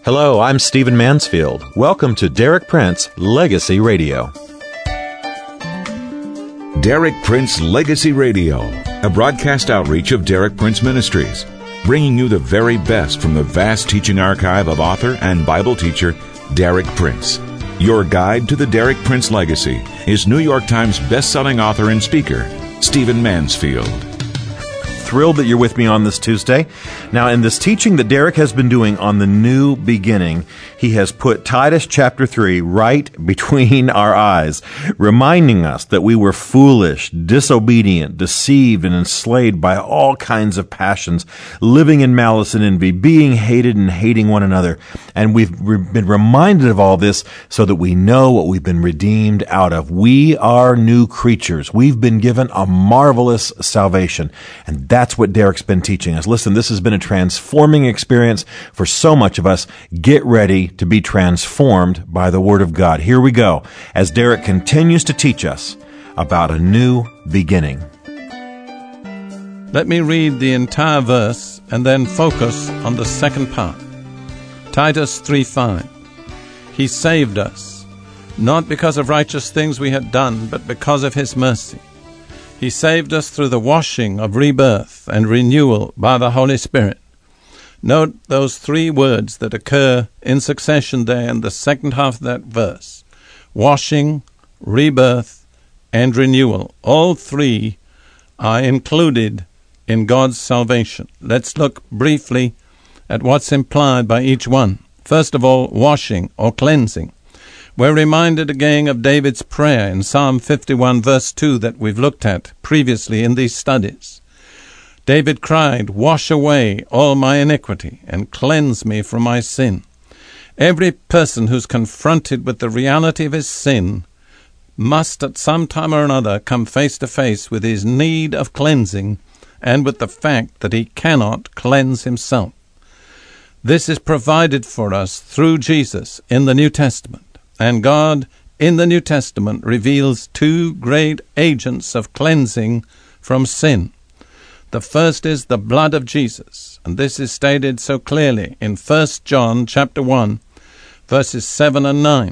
Hello, I'm Stephen Mansfield. Welcome to Derek Prince Legacy Radio. Derek Prince Legacy Radio, a broadcast outreach of Derek Prince Ministries, bringing you the very best from the vast teaching archive of author and Bible teacher Derek Prince. Your guide to the Derek Prince legacy is New York Times best-selling author and speaker, Stephen Mansfield. Thrilled that you're with me on this Tuesday. Now, in this teaching that Derek has been doing on the new beginning, he has put Titus chapter 3 right between our eyes, reminding us that we were foolish, disobedient, deceived, and enslaved by all kinds of passions, living in malice and envy, being hated and hating one another. And we've been reminded of all this so that we know what we've been redeemed out of. We are new creatures. We've been given a marvelous salvation. And that's what Derek's been teaching us. Listen, this has been a transforming experience for so much of us. Get ready to be transformed by the Word of God. Here we go, as Derek continues to teach us about a new beginning. Let me read the entire verse and then focus on the second part. Titus 3:5. He saved us, not because of righteous things we had done, but because of His mercy. He saved us through the washing of rebirth and renewal by the Holy Spirit. Note those three words that occur in succession there in the second half of that verse. Washing, rebirth, and renewal. All three are included in God's salvation. Let's look briefly at what's implied by each one. First of all, washing or cleansing. We're reminded again of David's prayer in Psalm 51 verse 2 that we've looked at previously in these studies. David cried, "Wash away all my iniquity and cleanse me from my sin." Every person who's confronted with the reality of his sin must at some time or another come face to face with his need of cleansing and with the fact that he cannot cleanse himself. This is provided for us through Jesus in the New Testament. And God, in the New Testament, reveals two great agents of cleansing from sin. The first is the blood of Jesus, and this is stated so clearly in 1 John chapter 1, verses 7 and 9.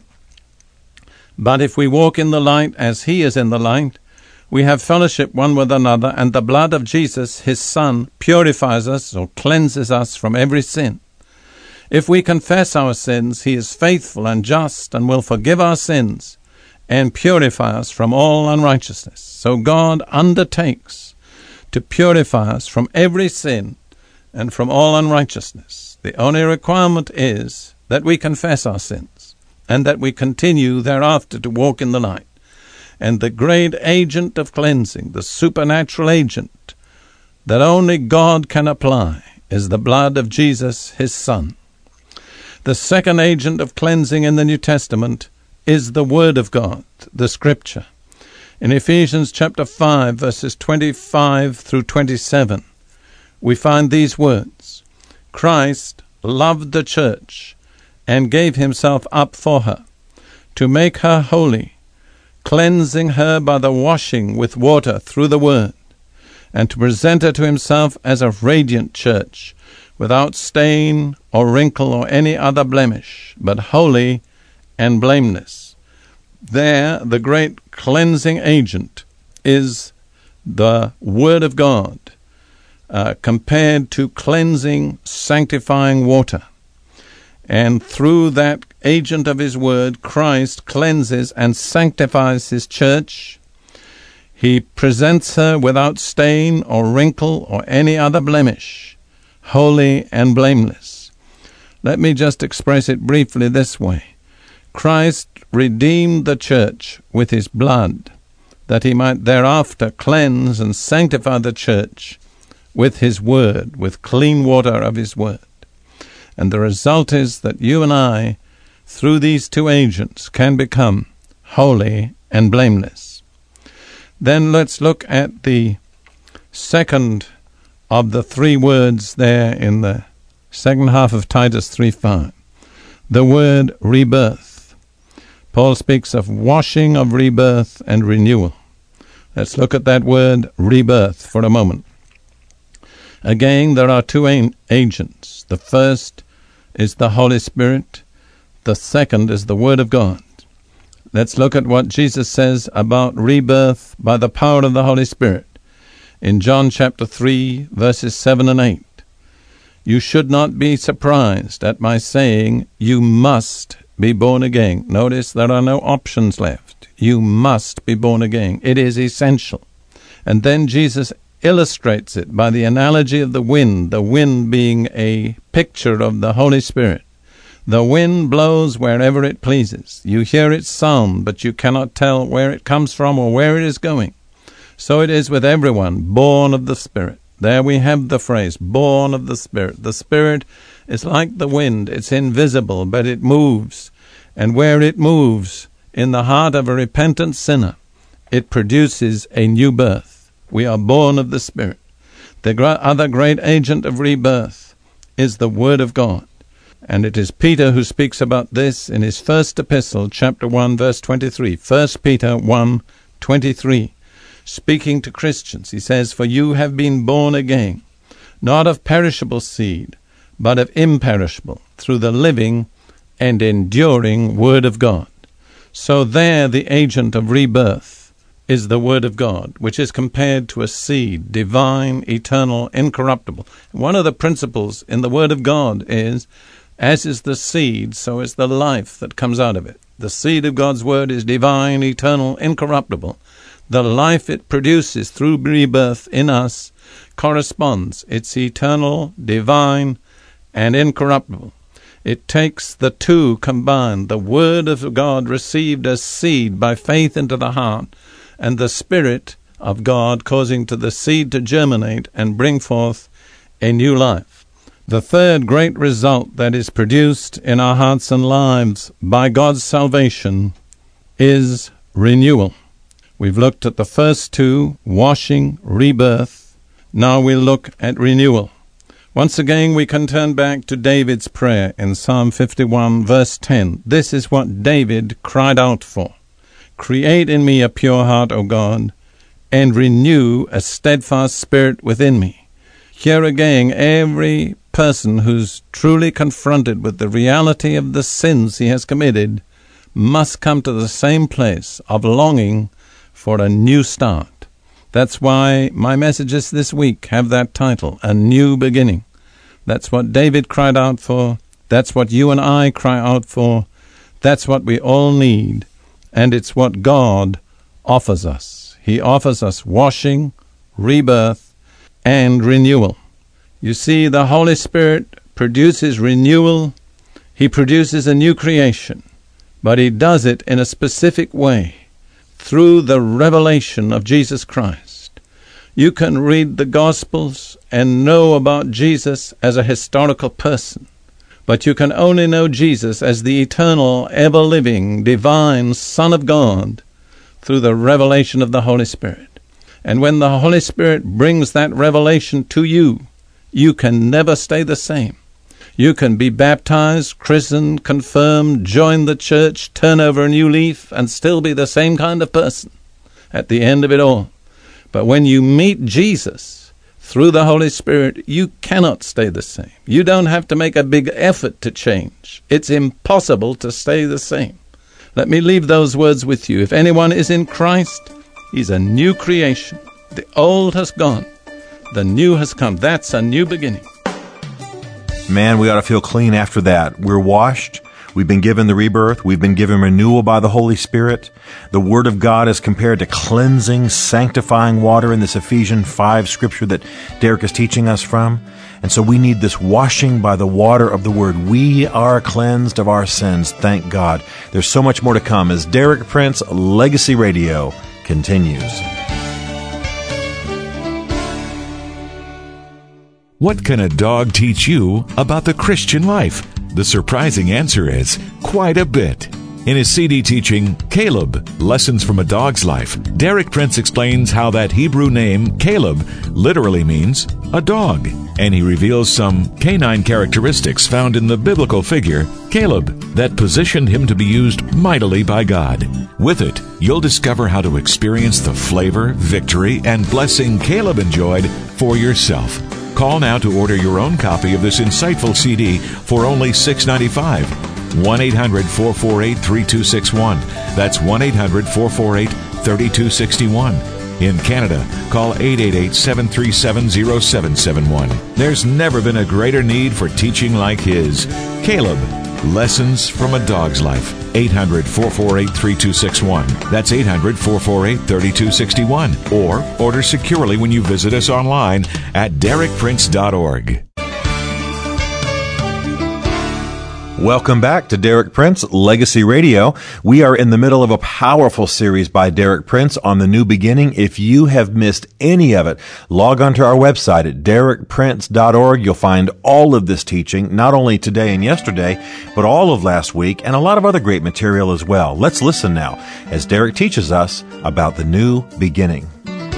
But if we walk in the light as He is in the light, we have fellowship one with another, and the blood of Jesus, His Son, purifies us or cleanses us from every sin. If we confess our sins, He is faithful and just and will forgive our sins and purify us from all unrighteousness. So God undertakes to purify us from every sin and from all unrighteousness. The only requirement is that we confess our sins and that we continue thereafter to walk in the light. And the great agent of cleansing, the supernatural agent that only God can apply, is the blood of Jesus, His Son. The second agent of cleansing in the New Testament is the Word of God, the Scripture. In Ephesians chapter 5, verses 25 through 27, we find these words: Christ loved the church and gave Himself up for her, to make her holy, cleansing her by the washing with water through the Word, and to present her to Himself as a radiant church, without stain or wrinkle or any other blemish, but holy and blameless. There, the great cleansing agent is the Word of God, compared to cleansing, sanctifying water. And through that agent of His Word, Christ cleanses and sanctifies His church. He presents her without stain or wrinkle or any other blemish, holy and blameless. Let me just express it briefly this way. Christ redeemed the church with His blood, that He might thereafter cleanse and sanctify the church with His Word, with clean water of His Word. And the result is that you and I, through these two agents, can become holy and blameless. Then let's look at the second of the three words there in the second half of Titus 3:5, the word rebirth. Paul speaks of washing, of rebirth, and renewal. Let's look at that word rebirth for a moment. Again, there are two agents. The first is the Holy Spirit. The second is the Word of God. Let's look at what Jesus says about rebirth by the power of the Holy Spirit. In John chapter 3, verses 7 and 8. You should not be surprised at my saying, you must be born again. Notice there are no options left. You must be born again. It is essential. And then Jesus illustrates it by the analogy of the wind being a picture of the Holy Spirit. The wind blows wherever it pleases. You hear its sound, but you cannot tell where it comes from or where it is going. So it is with everyone born of the Spirit. There we have the phrase, born of the Spirit. The Spirit is like the wind. It's invisible, but it moves. And where it moves, in the heart of a repentant sinner, it produces a new birth. We are born of the Spirit. The other great agent of rebirth is the Word of God. And it is Peter who speaks about this in his first epistle, chapter 1, verse 23. 1 Peter 1, 23. Speaking to Christians, he says, for you have been born again, not of perishable seed, but of imperishable, through the living and enduring Word of God. So there the agent of rebirth is the Word of God, which is compared to a seed, divine, eternal, incorruptible. One of the principles in the Word of God is, as is the seed, so is the life that comes out of it. The seed of God's Word is divine, eternal, incorruptible. The life it produces through rebirth in us corresponds. It's eternal, divine, and incorruptible. It takes the two combined, the Word of God received as seed by faith into the heart, and the Spirit of God causing to the seed to germinate and bring forth a new life. The third great result that is produced in our hearts and lives by God's salvation is renewal. We've looked at the first two, washing, rebirth. Now we'll look at renewal. Once again, we can turn back to David's prayer in Psalm 51, verse 10. This is what David cried out for. Create in me a pure heart, O God, and renew a steadfast spirit within me. Here again, every person who's truly confronted with the reality of the sins he has committed must come to the same place of longing for a new start. That's why my messages this week have that title, A New Beginning. That's what David cried out for. That's what you and I cry out for. That's what we all need. And it's what God offers us. He offers us washing, rebirth, and renewal. You see, the Holy Spirit produces renewal. He produces a new creation. But He does it in a specific way, through the revelation of Jesus Christ. You can read the Gospels and know about Jesus as a historical person, but you can only know Jesus as the eternal, ever-living, divine Son of God through the revelation of the Holy Spirit. And when the Holy Spirit brings that revelation to you, you can never stay the same. You can be baptized, christened, confirmed, join the church, turn over a new leaf, and still be the same kind of person at the end of it all. But when you meet Jesus through the Holy Spirit, you cannot stay the same. You don't have to make a big effort to change. It's impossible to stay the same. Let me leave those words with you. If anyone is in Christ, he's a new creation. The old has gone. The new has come. That's a new beginning. Man, we ought to feel clean after that. We're washed. We've been given the rebirth. We've been given renewal by the Holy Spirit. The Word of God is compared to cleansing, sanctifying water in this Ephesians 5 scripture that Derek is teaching us from. And so we need this washing by the water of the Word. We are cleansed of our sins, thank God. There's so much more to come as Derek Prince Legacy Radio continues. What can a dog teach you about the Christian life? The surprising answer is quite a bit. In his CD teaching, Caleb, Lessons from a Dog's Life, Derek Prince explains how that Hebrew name, Caleb, literally means a dog. And he reveals some canine characteristics found in the biblical figure, Caleb, that positioned him to be used mightily by God. With it, you'll discover how to experience the flavor, victory, and blessing Caleb enjoyed for yourself. Call now to order your own copy of this insightful CD for only $6.95. 1-800-448-3261. That's 1-800-448-3261. In Canada, call 888-737-0771. There's never been a greater need for teaching like his. Caleb, Lessons from a Dog's Life. 800-448-3261. That's 800-448-3261. Or order securely when you visit us online at DerekPrince.org. Welcome back to Derek Prince Legacy Radio. We are in the middle of a powerful series by Derek Prince on the new beginning. If you have missed any of it, log on to our website at DerekPrince.org. You'll find all of this teaching, not only today and yesterday, but all of last week and a lot of other great material as well. Let's listen now as Derek teaches us about the new beginning.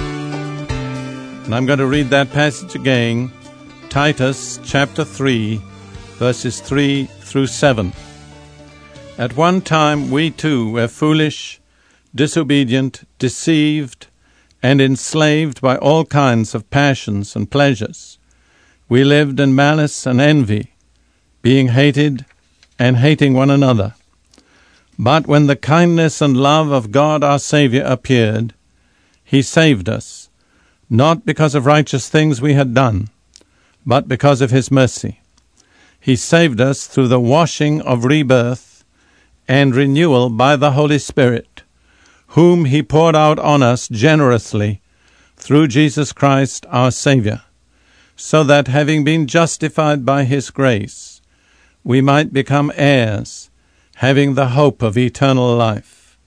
And I'm going to read that passage again, Titus chapter 3, verses 3 through 7. At one time we too were foolish, disobedient, deceived, and enslaved by all kinds of passions and pleasures. We lived in malice and envy, being hated and hating one another. But when the kindness and love of God our Savior appeared, He saved us, not because of righteous things we had done, but because of His mercy. He saved us through the washing of rebirth and renewal by the Holy Spirit, whom He poured out on us generously through Jesus Christ our Savior, so that having been justified by His grace, we might become heirs, having the hope of eternal life.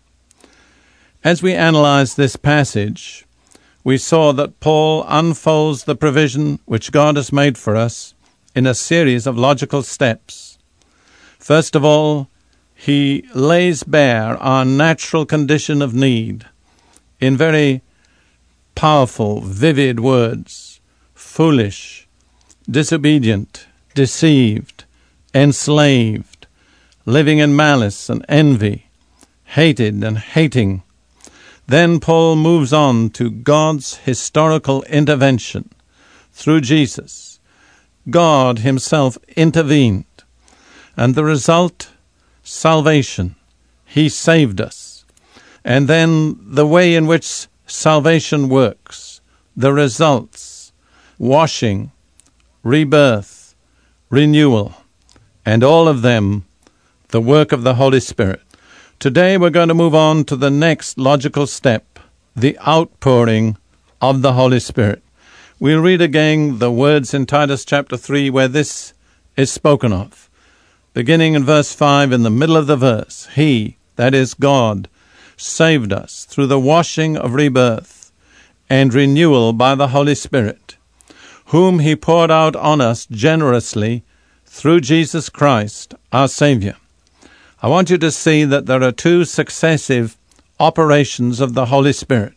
As we analyze this passage, we saw that Paul unfolds the provision which God has made for us in a series of logical steps. First of all, he lays bare our natural condition of need in very powerful, vivid words: foolish, disobedient, deceived, enslaved, living in malice and envy, hated and hating. Then Paul moves on to God's historical intervention through Jesus. God Himself intervened, and the result, salvation. He saved us. And then the way in which salvation works, the results, washing, rebirth, renewal, and all of them, the work of the Holy Spirit. Today we're going to move on to the next logical step, the outpouring of the Holy Spirit. We'll read again the words in Titus chapter 3 where this is spoken of. Beginning in verse 5, in the middle of the verse, He, that is God, saved us through the washing of rebirth and renewal by the Holy Spirit, whom He poured out on us generously through Jesus Christ, our Savior. I want you to see that there are two successive operations of the Holy Spirit.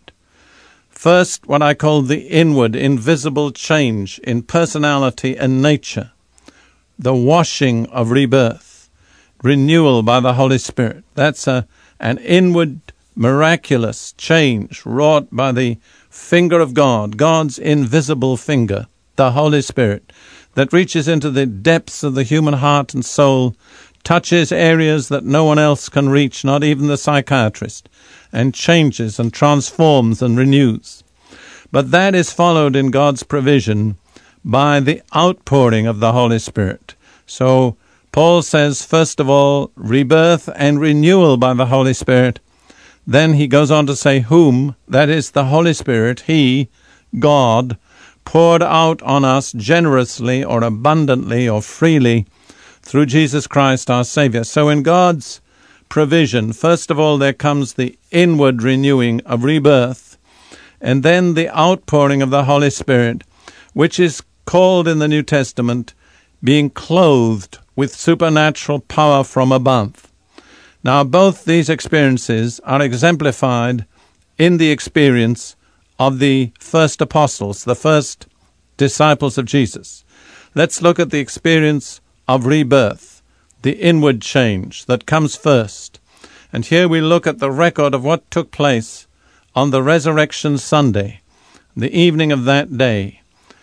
First, what I call the inward, invisible change in personality and nature, the washing of rebirth, renewal by the Holy Spirit. That's an inward, miraculous change wrought by the finger of God, God's invisible finger, the Holy Spirit, that reaches into the depths of the human heart and soul, touches areas that no one else can reach, not even the psychiatrist, and changes and transforms and renews. But that is followed in God's provision by the outpouring of the Holy Spirit. So Paul says, first of all, rebirth and renewal by the Holy Spirit. Then he goes on to say, whom, that is the Holy Spirit, He, God, poured out on us generously or abundantly or freely through Jesus Christ our Savior. So in God's provision, first of all, there comes the inward renewing of rebirth, and then the outpouring of the Holy Spirit, which is called in the New Testament being clothed with supernatural power from above. Now, both these experiences are exemplified in the experience of the first apostles, the first disciples of Jesus. Let's look at the experience of rebirth, the inward change that comes first. And here we look at the record of what took place on the Resurrection Sunday, the evening of that day.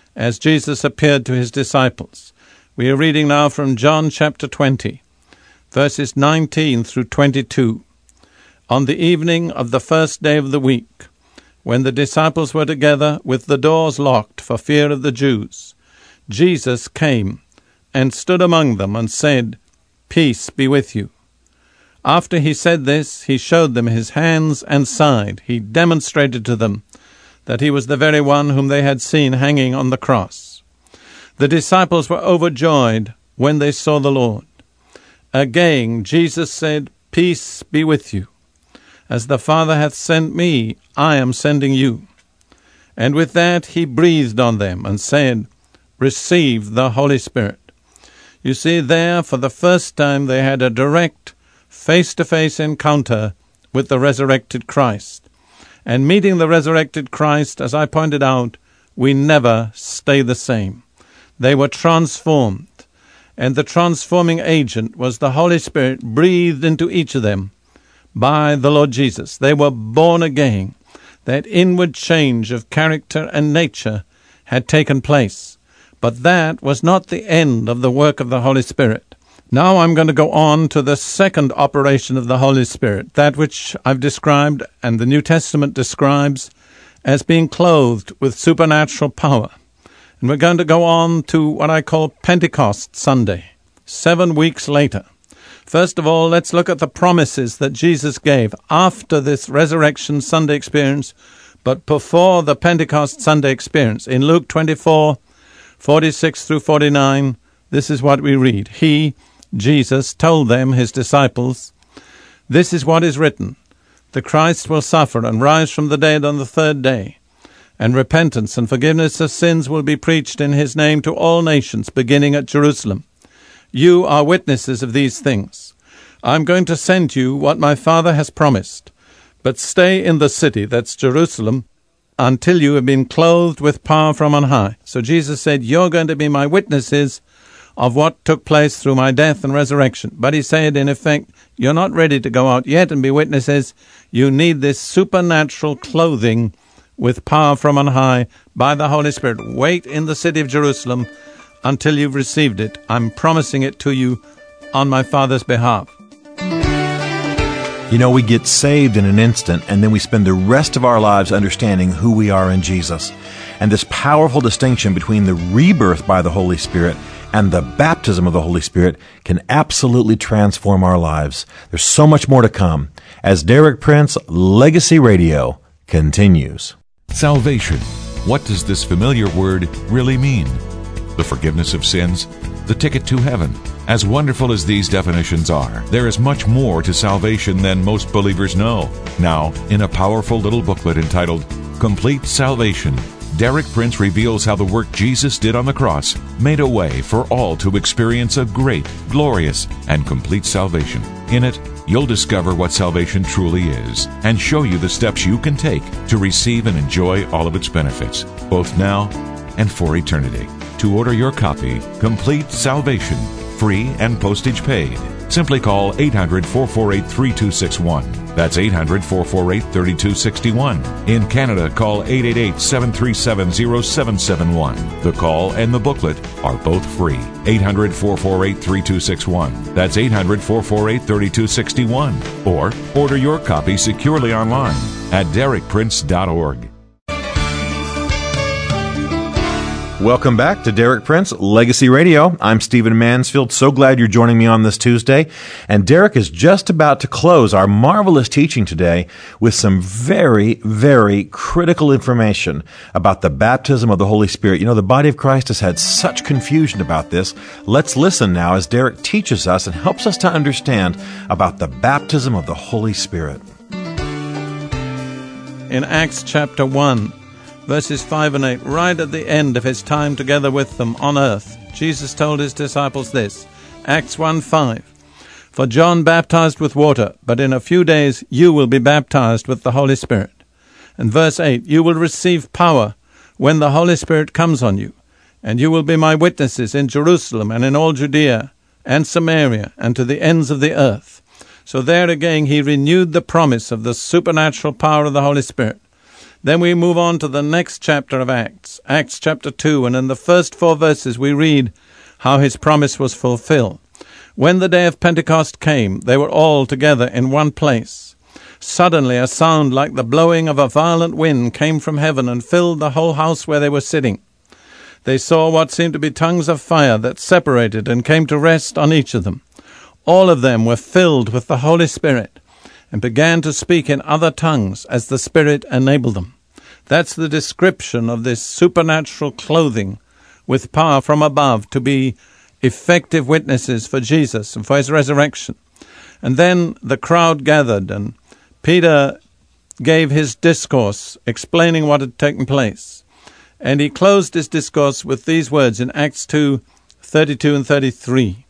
as Jesus appeared to his disciples. We are reading now from John chapter 20, verses 19 through 22. On the evening of the first day of the week, when the disciples were together with the doors locked for fear of the Jews, Jesus came and stood among them and said, "Peace be with you." After he said this, he showed them his hands and side. He demonstrated to them that he was the very one whom they had seen hanging on the cross. The disciples were overjoyed when they saw the Lord. Again, Jesus said, "Peace be with you. As the Father hath sent me, I am sending you." And with that he breathed on them and said, "Receive the Holy Spirit." You see, there for the first time they had a direct, face-to-face encounter with the resurrected Christ. And meeting the resurrected Christ, as I pointed out, we never stay the same. They were transformed, and the transforming agent was the Holy Spirit breathed into each of them by the Lord Jesus. They were born again. That inward change of character and nature had taken place. But that was not the end of the work of the Holy Spirit. Now I'm going to go on to the second operation of the Holy Spirit, that which I've described and the New Testament describes as being clothed with supernatural power. And we're going to go on to what I call Pentecost Sunday, 7 weeks later. First of all, let's look at the promises that Jesus gave after this Resurrection Sunday experience, but before the Pentecost Sunday experience. In Luke 24:46 through 49, this is what we read. He, Jesus, told them, his disciples, "This is what is written, the Christ will suffer and rise from the dead on the third day, and repentance and forgiveness of sins will be preached in his name to all nations, beginning at Jerusalem. You are witnesses of these things. I'm going to send you what my Father has promised, but stay in the city," that's Jerusalem, "until you have been clothed with power from on high." So Jesus said, you're going to be my witnesses of what took place through my death and resurrection. But he said, in effect, you're not ready to go out yet and be witnesses. You need this supernatural clothing with power from on high by the Holy Spirit. Wait in the city of Jerusalem until you've received it. I'm promising it to you on my Father's behalf. You know, we get saved in an instant, and then we spend the rest of our lives understanding who we are in Jesus. And this powerful distinction between the rebirth by the Holy Spirit and the baptism of the Holy Spirit can absolutely transform our lives. There's so much more to come as Derek Prince Legacy Radio continues. Salvation. What does this familiar word really mean? The forgiveness of sins? The ticket to heaven? As wonderful as these definitions are, there is much more to salvation than most believers know. Now, in a powerful little booklet entitled Complete Salvation, Derek Prince reveals how the work Jesus did on the cross made a way for all to experience a great, glorious, and complete salvation. In it, you'll discover what salvation truly is and show you the steps you can take to receive and enjoy all of its benefits, both now and for eternity. To order your copy, Complete Salvation, free and postage paid, simply call 800-448-3261. That's 800-448-3261. In Canada, call 888-737-0771. The call and the booklet are both free. 800-448-3261. That's 800-448-3261. Or order your copy securely online at DerekPrince.org. Welcome back to Derek Prince Legacy Radio. I'm Stephen Mansfield. So glad you're joining me on this Tuesday. And Derek is just about to close our marvelous teaching today with some very, very critical information about the baptism of the Holy Spirit. You know, the body of Christ has had such confusion about this. Let's listen now as Derek teaches us and helps us to understand about the baptism of the Holy Spirit. In Acts chapter 1, verses 5 and 8, right at the end of his time together with them on earth, Jesus told his disciples this, Acts 1:5, "For John baptized with water, but in a few days you will be baptized with the Holy Spirit." And verse 8, "You will receive power when the Holy Spirit comes on you, and you will be my witnesses in Jerusalem and in all Judea and Samaria and to the ends of the earth." So there again he renewed the promise of the supernatural power of the Holy Spirit. Then we move on to the next chapter of Acts, Acts chapter 2, and in the first 4 verses we read how his promise was fulfilled. When the day of Pentecost came, they were all together in one place. Suddenly a sound like the blowing of a violent wind came from heaven and filled the whole house where they were sitting. They saw what seemed to be tongues of fire that separated and came to rest on each of them. All of them were filled with the Holy Spirit and began to speak in other tongues as the Spirit enabled them. That's the description of this supernatural clothing with power from above to be effective witnesses for Jesus and for his resurrection. And then the crowd gathered, and Peter gave his discourse explaining what had taken place. And he closed his discourse with these words in Acts 2:32 and 33.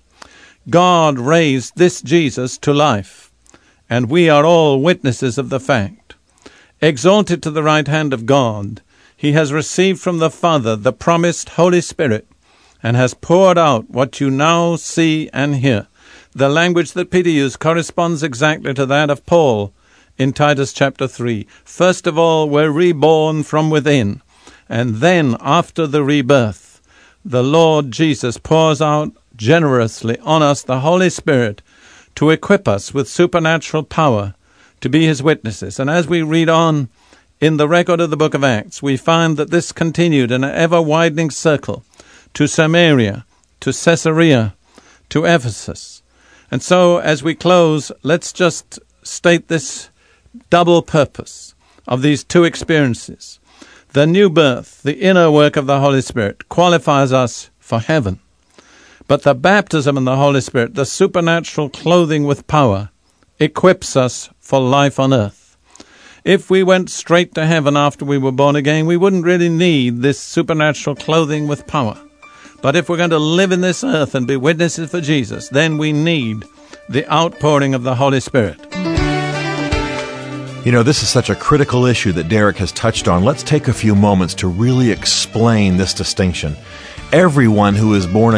God raised this Jesus to life, and we are all witnesses of the fact. Exalted to the right hand of God, he has received from the Father the promised Holy Spirit, and has poured out what you now see and hear. The language that Peter used corresponds exactly to that of Paul in Titus chapter 3. First of all, we're reborn from within, and then after the rebirth, the Lord Jesus pours out generously on us the Holy Spirit to equip us with supernatural power to be his witnesses. And as we read on in the record of the book of Acts, we find that this continued in an ever-widening circle to Samaria, to Caesarea, to Ephesus. And so, as we close, let's just state this double purpose of these two experiences. The new birth, the inner work of the Holy Spirit, qualifies us for heaven. But the baptism in the Holy Spirit, the supernatural clothing with power, equips us for life on earth. If we went straight to heaven after we were born again, we wouldn't really need this supernatural clothing with power. But if we're going to live in this earth and be witnesses for Jesus, then we need the outpouring of the Holy Spirit. You know, this is such a critical issue that Derek has touched on. Let's take a few moments to really explain this distinction. Everyone who is born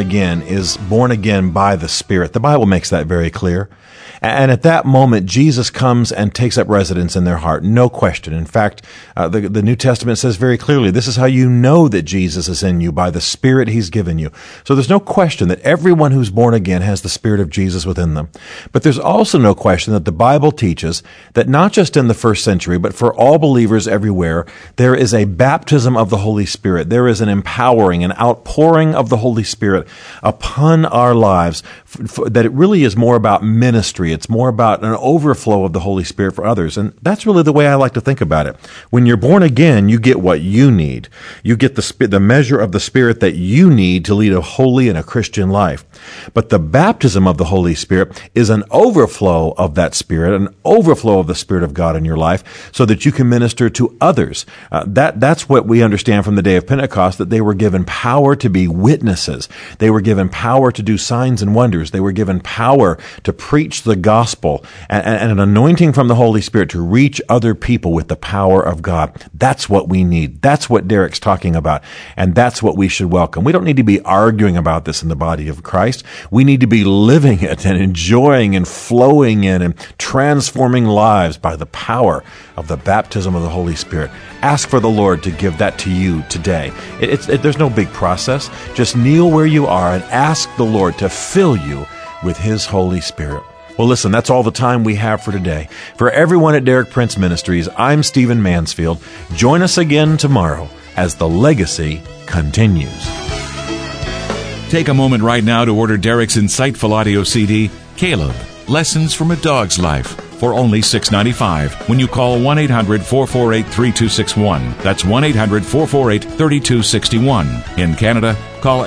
again by the Spirit. The Bible makes that very clear. And at that moment, Jesus comes and takes up residence in their heart. No question. In fact, the New Testament says very clearly, this is how you know that Jesus is in you, by the Spirit he's given you. So there's no question that everyone who's born again has the Spirit of Jesus within them. But there's also no question that the Bible teaches that not just in the first century, but for all believers everywhere, there is a baptism of the Holy Spirit. There is an empowering, an outpouring of the Holy Spirit upon our lives, that it really is more about ministry. It's more about an overflow of the Holy Spirit for others. And that's really the way I like to think about it. When you're born again, you get what you need. You get the measure of the Spirit that you need to lead a holy and a Christian life. But the baptism of the Holy Spirit is an overflow of that Spirit, an overflow of the Spirit of God in your life, so that you can minister to others. That's what we understand from the day of Pentecost, that they were given power to be witnesses. They were given power to do signs and wonders. They were given power to preach the gospel and an anointing from the Holy Spirit to reach other people with the power of God. That's what we need. That's what Derek's talking about. And that's what we should welcome. We don't need to be arguing about this in the body of Christ. We need to be living it and enjoying and flowing in and transforming lives by the power of the baptism of the Holy Spirit. Ask for the Lord to give that to you today. There's no big process. Just kneel where you are and ask the Lord to fill you with His Holy Spirit. Well, listen, that's all the time we have for today. For everyone at Derek Prince Ministries, I'm Stephen Mansfield. Join us again tomorrow as the legacy continues. Take a moment right now to order Derek's insightful audio CD, Caleb, Lessons from a Dog's Life, for only $6.95 when you call 1-800-448-3261. That's 1-800-448-3261. In Canada, call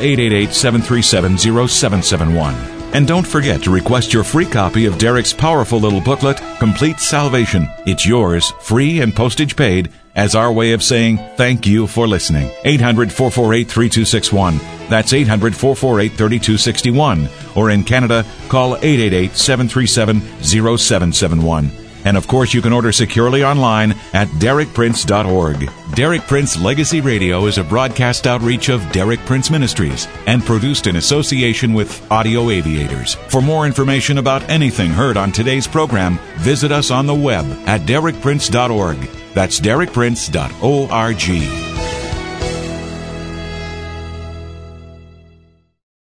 888-737-0771. And don't forget to request your free copy of Derek's powerful little booklet, Complete Salvation. It's yours, free and postage paid, as our way of saying thank you for listening. 800-448-3261. That's 800-448-3261. Or in Canada, call 888-737-0771. And of course, you can order securely online at DerekPrince.org. Derek Prince Legacy Radio is a broadcast outreach of Derek Prince Ministries and produced in association with Audio Aviators. For more information about anything heard on today's program, visit us on the web at DerekPrince.org. That's DerekPrince.org.